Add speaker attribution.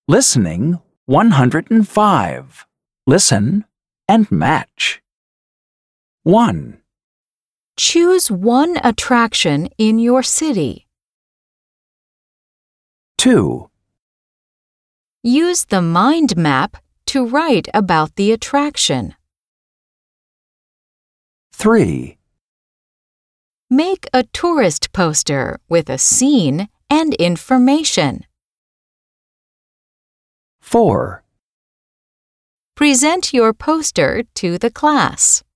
Speaker 1: Listening 105. Listen and match. 1,
Speaker 2: Choose one attraction in your city.
Speaker 1: 2,
Speaker 2: Use the mind map to write about the attraction.
Speaker 1: 3,
Speaker 2: Make a tourist poster with a scene and information.
Speaker 1: 4,
Speaker 2: Present your poster to the class.